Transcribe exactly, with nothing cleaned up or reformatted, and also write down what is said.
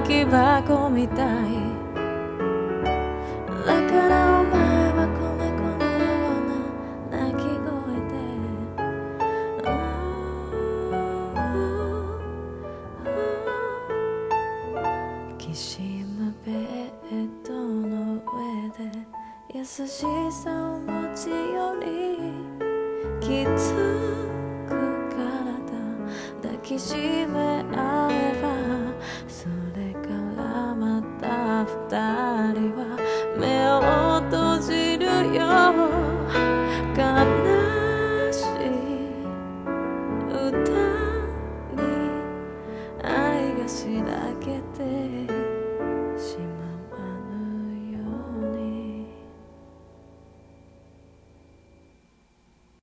空き箱みたいだからお前は子猫のような鳴き声できしむベッドの上で優しさを持ち寄りきつ